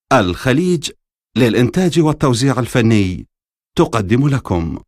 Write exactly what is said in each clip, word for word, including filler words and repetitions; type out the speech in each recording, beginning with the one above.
الخليج للإنتاج والتوزيع الفني تقدم لكم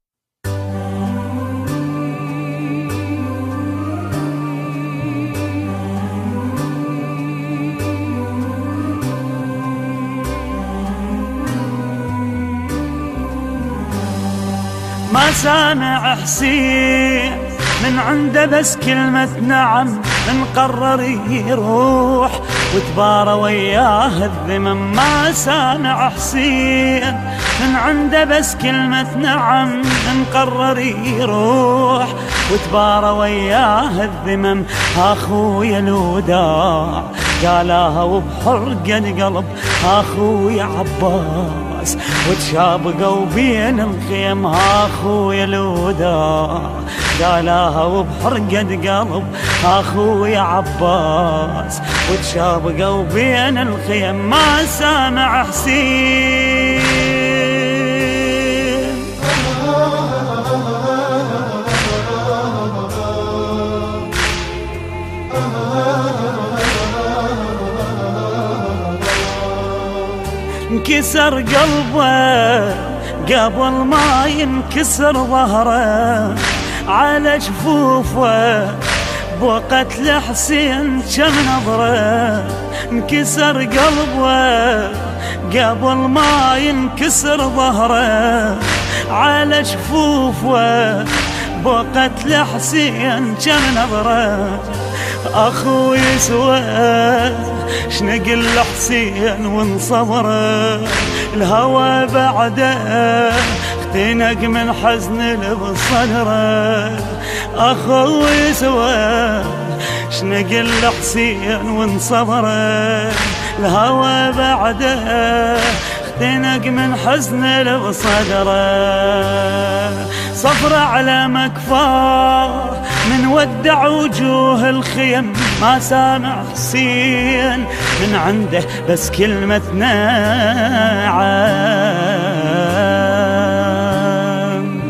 ما سامع حسين من عنده بس كلمة نعم، من قرر يروح وتبارى وياه الذمم. ما سامع حسين من عنده بس كلمة نعم، من قرر يروح وتبارى وياه الذمم. اخويا الوداع قالها وبحرقة القلب، اخويا عباس وتشابقوا بين الخيم. اخويا الوداع قالها وبحرقة قلب، اخويا عباس وتشابقوا بين الخيم. ما سامع حسين انكسر قلبه قبل ما ينكسر ظهره، على جفوفه بوقت لحسين كم نظره. انكسر قلبه قبل ما ينكسر ظهره، على جفوفه بوقت لحسين كم نظره. اخوي سوى شنقل لحسين وانصبره، الهوى بعده اختنق من حزن اللي بصدره. اخوي سوى شنقل لحسين وانصبره، الهوى بعده اختنق من حزن اللي بصدره. صفرة على مكفار من ودع وجوه الخيم. ما سامع حسين من عنده بس كلمة نعم.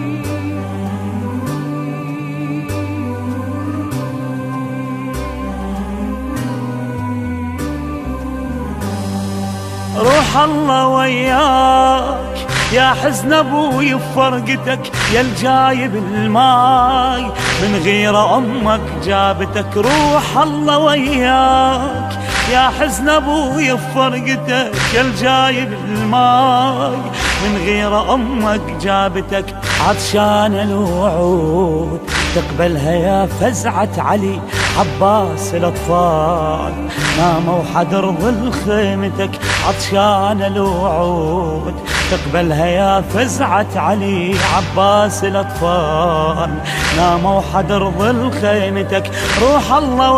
روح الله وياك يا حزن ابوي بفرقتك، يا الجايب الماي من غير امك جابتك. روح الله وياك يا حزن ابوي بفرقتك، يا الجايب الماي من غير امك جابتك. عطشان الوعود تقبلها يا فزعة علي عباس الاطفال، ناموا حدر ظل خيمتك. عطشان الوعود تقبلها يا فزعة علي عباس الاطفال، ناموا حدر ظل خيمتك. روح الله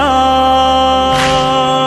وياك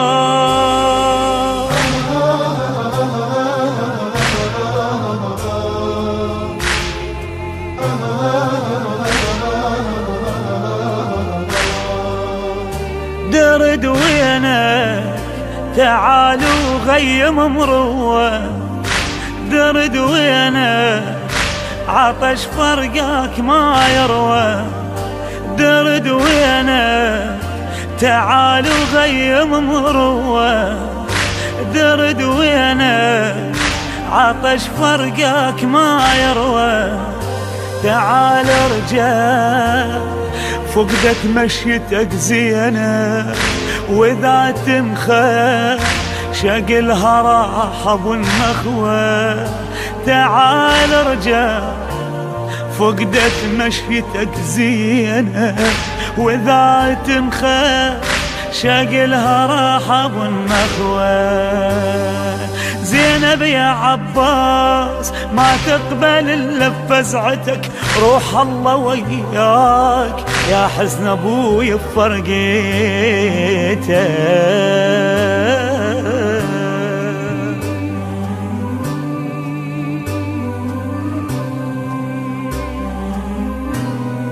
درد وينك تعالوا غيم مروه، درد وينك عطش فرقاك ما يروى. درد وينك تعالوا غيم مروه، درد وينك عطش فرقاك ما يروى. تعال ارجع فقدت مشيتك زينة، وإذا تمخى شقلها راح ابو النخوة. تعال ارجع فقدت مشيتك زينة، وإذا تمخى شقلها راح ابو النخوة. زينب يا عباس ما تقبل الا بفزعتك، روح الله وياك يا حزن ابوي بفرقيتك.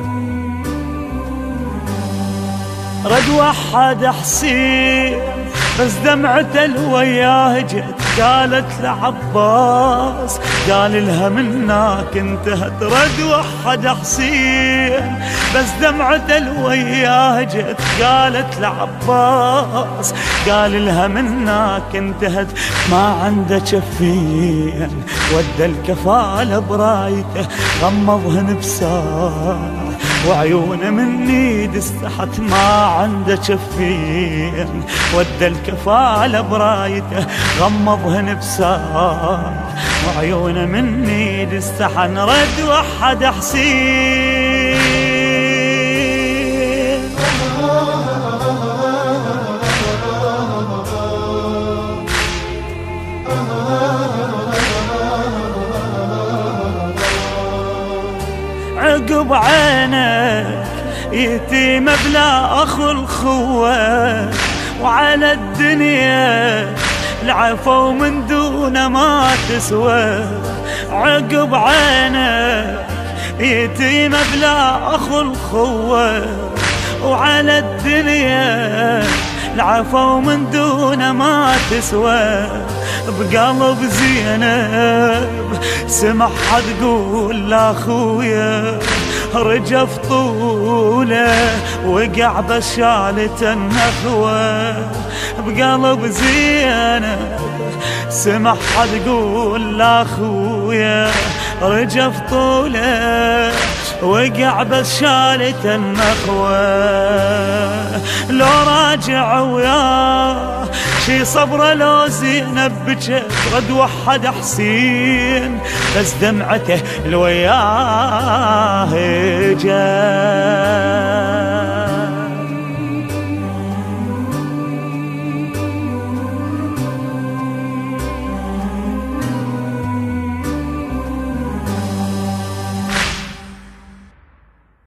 رد وحد حسين بس دمعته الوياه جت قالت لعباس، قال لها منك انتهت رد وحد حسين. بس دمعته الوياه جت قالت لعباس، قال لها منك انتهت ما عنده شفين. ودى الكفالة برايته غمضهن بساعة وعيونه من ايد استحت ما عنده شفين. ودى الكفالة برايته غمضهن بساعة وعيونه من ايد استحن رد وحد حسين. عقب عينك يتيم بلا أخو الخوة، وعلى الدنيا العفو من دون ما تسوى. عقب عينك يتيم بلا أخو الخوة، وعلى الدنيا العفو من دون ما تسوى. بقلب زينب سمعها تقول لاخويا رجف طوله وقع بشالة النخوة. بقلب زينب سمعها تقول لاخويا رجف طوله وقع بشالة النخوة. لو راجع وياه شي صبره لو زينب بجت رد وحد حسين. بس دمعته الوياه جات